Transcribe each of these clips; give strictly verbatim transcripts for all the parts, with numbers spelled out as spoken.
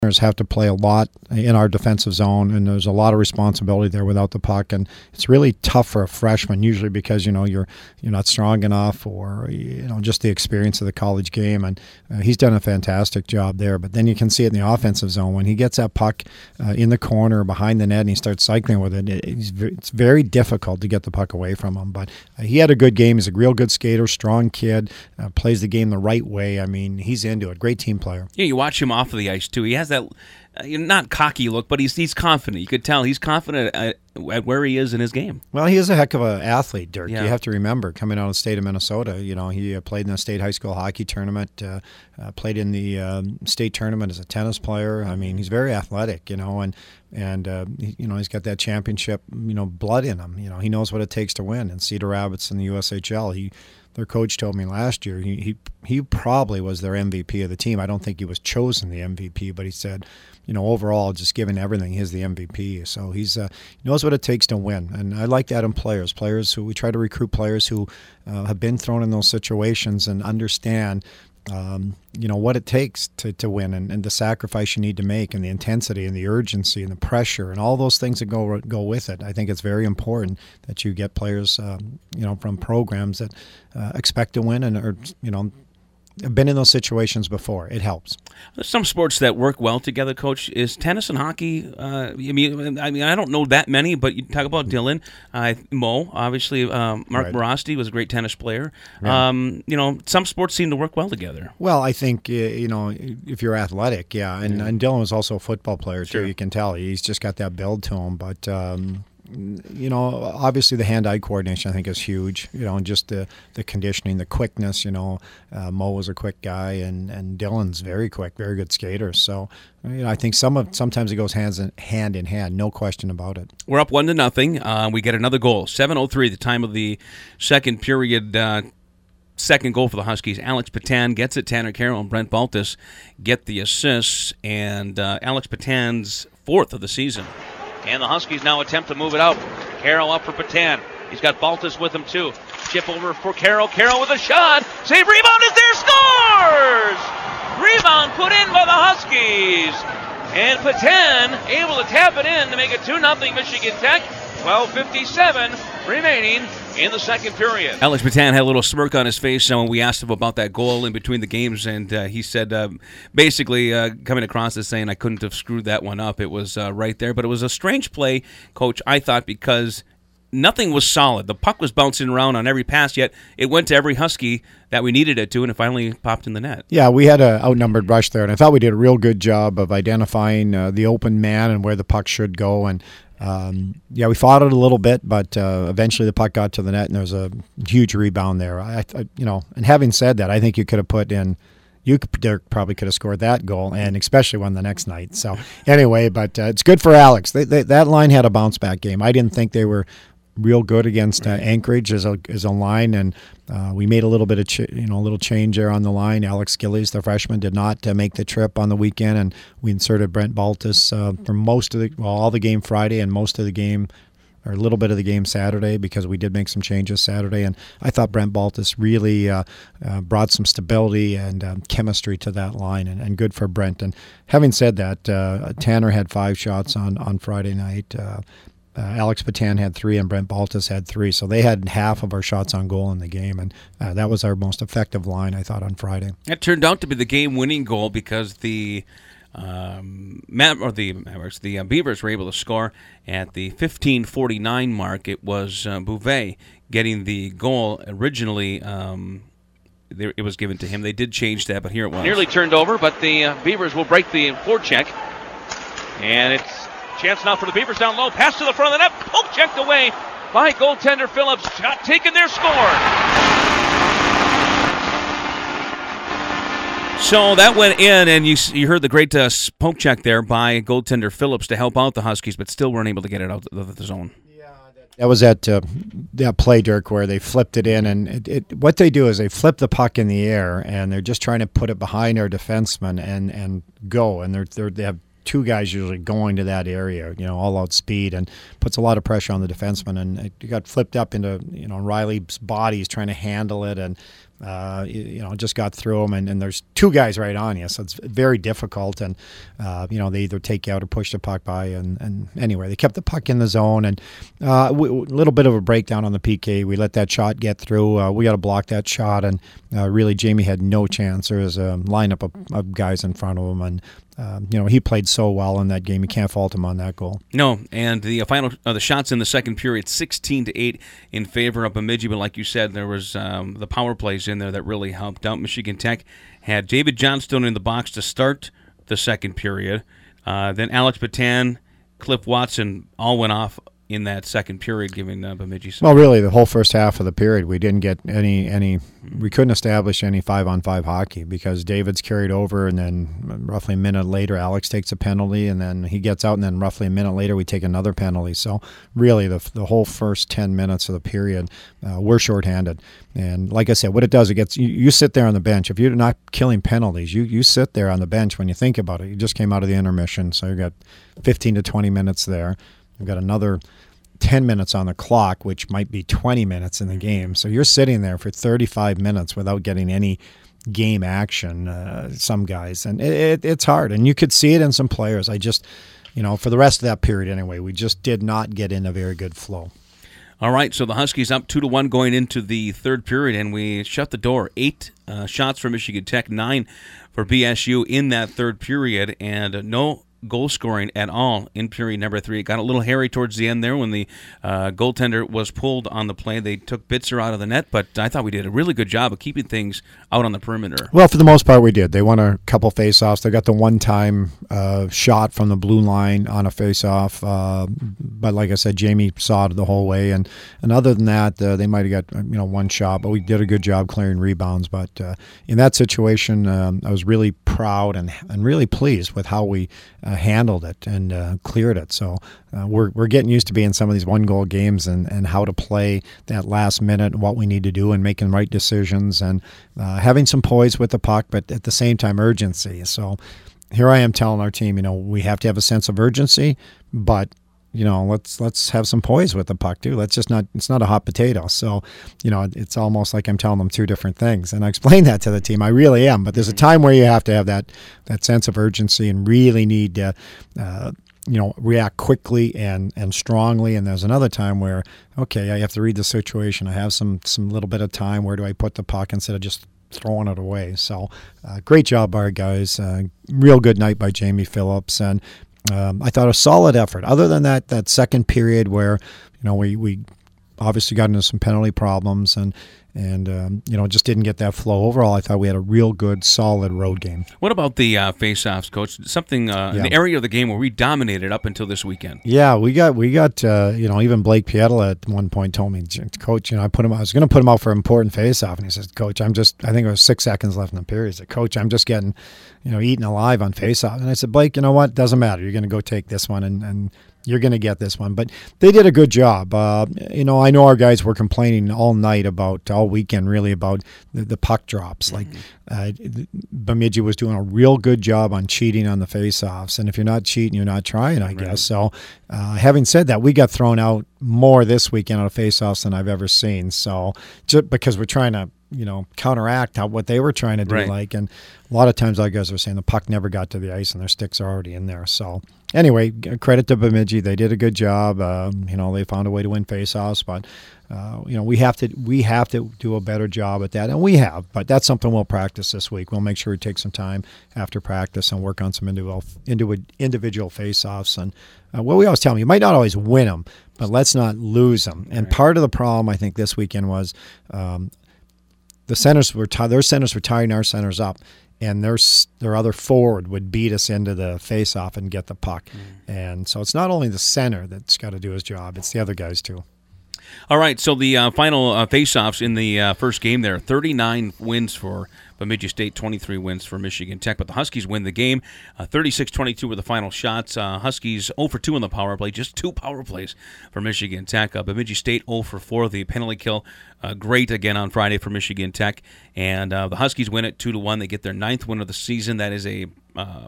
have to play a lot in our defensive zone, and there's a lot of responsibility there without the puck, and it's really tough for a freshman usually because you know you're you're not strong enough, or you know just the experience of the college game, and uh, he's done a fantastic job there. But then you can see it in the offensive zone when he gets that puck uh, in the corner behind the net and he starts cycling with it. it it's, very, it's very difficult to get the puck away from him. But uh, he had a good game. He's a real good skater, strong kid, uh, plays the game the right way. I mean, he's into it. Great team player. Yeah, you watch him off of the ice too. He has that uh, not cocky look, but he's he's confident. You could tell he's confident at, at where he is in his game. Well, he is a heck of an athlete, Dirk. Yeah. You have to remember, coming out of the state of Minnesota, you know, he uh, played in the state high school hockey tournament, uh, uh, played in the um, state tournament as a tennis player. I mean, he's very athletic, you know, and and uh, he, you know he's got that championship, you know, blood in him. You know, he knows what it takes to win. And Cedar Rapids in the U S H L, he. Their coach told me last year he, he he probably was their M V P of the team. I don't think he was chosen the M V P, but he said, you know, overall, just given everything, he's the M V P. So he's uh, he knows what it takes to win, and I like that in players. Players who we try to recruit players who uh, have been thrown in those situations and understand. Um, you know what it takes to, to win, and, and the sacrifice you need to make, and the intensity and the urgency and the pressure and all those things that go go with it. I think it's very important that you get players, um, you know, from programs that uh, expect to win and are, you know, have been in those situations before. It helps. There's some sports that work well together, Coach. Is tennis and hockey? Uh, I mean, I mean, I don't know that many, but you talk about Dylan, uh, Mo. Obviously, um, Mark Right. Morosty was a great tennis player. Yeah. Um, you know, some sports seem to work well together. Well, I think uh, you know if you're athletic, yeah, and, Yeah. and Dylan was also a football player too. Sure. You can tell he's just got that build to him, but. Um, You know, obviously the hand-eye coordination I think is huge. You know, and just the, the conditioning, the quickness. You know, uh, Mo was a quick guy, and, and Dylan's very quick, very good skater. So, you know, I think some of sometimes it goes hands in, hand in hand, no question about it. We're up one to nothing. Uh, we get another goal. seven oh three, the time of the second period. Uh, second goal for the Huskies. Alex Patan gets it. Tanner Carroll and Brent Baltus get the assists, and uh, Alex Patan's fourth of the season. And the Huskies now attempt to move it out. Carroll up for Patan. He's got Baltus with him too. Chip over for Carroll. Carroll with a shot. Save rebound is there. Scores! Rebound put in by the Huskies. And Patan able to tap it in to make it two nothing Michigan Tech. twelve fifty-seven remaining in the second period. Alex Patan had a little smirk on his face uh, when we asked him about that goal in between the games, and uh, he said uh, basically uh, coming across as saying, I couldn't have screwed that one up. It was uh, right there, but it was a strange play, Coach, I thought, because nothing was solid. The puck was bouncing around on every pass, yet it went to every Husky that we needed it to, and it finally popped in the net. Yeah, we had an outnumbered rush there, and I thought we did a real good job of identifying uh, the open man and where the puck should go, and Um, yeah, we fought it a little bit, but uh, eventually the puck got to the net, and there was a huge rebound there. I, I, you know, and having said that, I think you could have put in, you could, Dirk probably could have scored that goal, and especially one the next night. So anyway, but uh, it's good for Alex. They, they, that line had a bounce back game. I didn't think they were real good against uh, Anchorage as a as a line, and uh, we made a little bit of ch- you know a little change there on the line. Alex Gillies, the freshman, did not uh, make the trip on the weekend, and we inserted Brent Baltus uh, for most of the well all the game Friday and most of the game or a little bit of the game Saturday, because we did make some changes Saturday, and I thought Brent Baltus really uh, uh, brought some stability and um, chemistry to that line, and, and good for Brent. And having said that, uh, Tanner had five shots on on Friday night. Uh, Uh, Alex Patan had three and Brent Baltus had three, so they had half of our shots on goal in the game, and uh, that was our most effective line, I thought, on Friday. It turned out to be the game-winning goal because the um, or the Mavericks, the uh, Beavers were able to score at the fifteen forty-nine mark. It was uh, Bouvet getting the goal originally. Um, there, it was given to him. They did change that, but here it was. Nearly turned over, but the uh, Beavers will break the forecheck. And it's chance now for the Beavers down low. Pass to the front of the net. Poke checked away by goaltender Phillips. Shot taken there, scored. So that went in, and you you heard the great uh, poke check there by goaltender Phillips to help out the Huskies, but still weren't able to get it out of the zone. That was that uh, that play, Dirk, where they flipped it in, and it, it, what they do is they flip the puck in the air, and they're just trying to put it behind our defenseman and, and go, and they're, they're they have two guys usually going to that area, you know, all out speed, and puts a lot of pressure on the defenseman, and it got flipped up into, you know, Riley's body. He's trying to handle it, and Uh, you, you know, just got through them, and, and there's two guys right on you, so it's very difficult. And uh, you know, they either take you out or push the puck by. And, and anyway, they kept the puck in the zone, and a uh, little bit of a breakdown on the P K. We let that shot get through. Uh, we got to block that shot, and uh, really, Jamie had no chance. There was a lineup of, of guys in front of him, and Um, you know, he played so well in that game. You can't fault him on that goal. No, and the uh, final uh, the shots in the second period, sixteen to eight in favor of Bemidji. But like you said, there was um, the power plays in there that really helped out. Michigan Tech had David Johnstone in the box to start the second period. Uh, then Alex Patan, Cliff Watson all went off in that second period, giving uh, Bemidji some. Well, really, the whole first half of the period, we didn't get any, any we couldn't establish any five-on-five hockey because David's carried over, and then roughly a minute later, Alex takes a penalty, and then he gets out, and then roughly a minute later, we take another penalty. So really, the the whole first ten minutes of the period, uh, we're shorthanded. And like I said, what it does, it gets you, you sit there on the bench. If you're not killing penalties, you, you sit there on the bench when you think about it. You just came out of the intermission, so you got fifteen to twenty minutes there. You've got another ten minutes on the clock, which might be twenty minutes in the game. So you're sitting there for thirty-five minutes without getting any game action, uh, some guys. And it, it, it's hard. And you could see it in some players. I just, you know, for the rest of that period anyway, we just did not get in a very good flow. All right, so the Huskies up two to one going into the third period, and we shut the door. Eight uh, shots for Michigan Tech, nine for B S U in that third period, and uh, no goal scoring at all in period number three. It got a little hairy towards the end there when the uh, goaltender was pulled on the play. They took Bitzer out of the net, but I thought we did a really good job of keeping things out on the perimeter. Well, for the most part, we did. They won a couple face-offs. They got the one-time uh, shot from the blue line on a face-off, uh, but like I said, Jamie saw it the whole way. And, and other than that, uh, they might have got you know one shot, but we did a good job clearing rebounds. But uh, in that situation, um, I was really proud and and really pleased with how we uh, handled it and uh, cleared it. So uh, we're we're getting used to being some of these one-goal games and, and how to play that last minute, what we need to do, and making right decisions and uh, having some poise with the puck, but at the same time urgency. So here I am telling our team, you know, we have to have a sense of urgency, but you know, let's let's have some poise with the puck too. Let's just not, it's not a hot potato. So, you know, it's almost like I'm telling them two different things. And I explain that to the team. I really am. But there's a time where you have to have that that sense of urgency and really need to, uh, you know, react quickly and, and strongly. And there's another time where, okay, I have to read the situation. I have some some little bit of time. Where do I put the puck instead of just throwing it away? So uh, great job by our guys. Uh, real good night by Jamie Phillips. And Um, I thought a solid effort. Other than that, that second period where, you know, we, we obviously got into some penalty problems and and um, you know just didn't get that flow. Overall, I thought we had a real good, solid road game. What about the uh, face-offs, Coach? Something uh, yeah. in the area of the game where we dominated up until this weekend. Yeah, we got we got uh, you know even Blake Pietla at one point told me, Coach, you know I put him. I was going to put him out for an important face-off, and he says, Coach, I'm just. I think it was six seconds left in the period. He said, Coach, I'm just getting, you know, eaten alive on face-off. And I said, Blake, you know what? Doesn't matter. You're going to go take this one and. and You're going to get this one. But they did a good job. Uh, you know, I know our guys were complaining all night about, all weekend really, about the, the puck drops. Like, uh, Bemidji was doing a real good job on cheating on the face-offs. And if you're not cheating, you're not trying, I right. guess. So, uh, having said that, we got thrown out more this weekend on face-offs than I've ever seen. So, just because we're trying to, you know, counteract how what they were trying to do. Right. Like, and a lot of times our guys are saying the puck never got to the ice and their sticks are already in there. So anyway, credit to Bemidji. They did a good job. Uh, you know, they found a way to win faceoffs, but uh, you know, we have to we have to do a better job at that, and we have. But that's something we'll practice this week. We'll make sure we take some time after practice and work on some individual individual faceoffs. And uh, what we always tell them, you might not always win them, but let's not lose them. And right. part of the problem I think this weekend was. Um, The centers were t- their centers were tying our centers up, and their their other forward would beat us into the face-off and get the puck. Mm. And so it's not only the center that's got to do his job; it's the other guys too. All right, so the uh, final uh, face-offs in the uh, first game there, thirty-nine wins for Bemidji State, twenty-three wins for Michigan Tech. But the Huskies win the game. Uh, thirty-six twenty-two were the final shots. Uh, Huskies zero for two in the power play, just two power plays for Michigan Tech. Uh, Bemidji State zero for four. The penalty kill, uh, great again on Friday for Michigan Tech. And uh, the Huskies win it two to one. They get their ninth win of the season. That is a... Uh,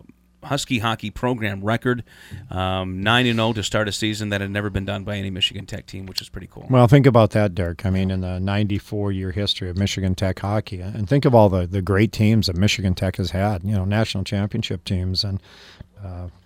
Husky hockey program record, um, nine and oh to start a season that had never been done by any Michigan Tech team, which is pretty cool. Well, think about that, Dirk. I mean, in the ninety-four year history of Michigan Tech hockey, and think of all the, the great teams that Michigan Tech has had, you know, national championship teams. And uh,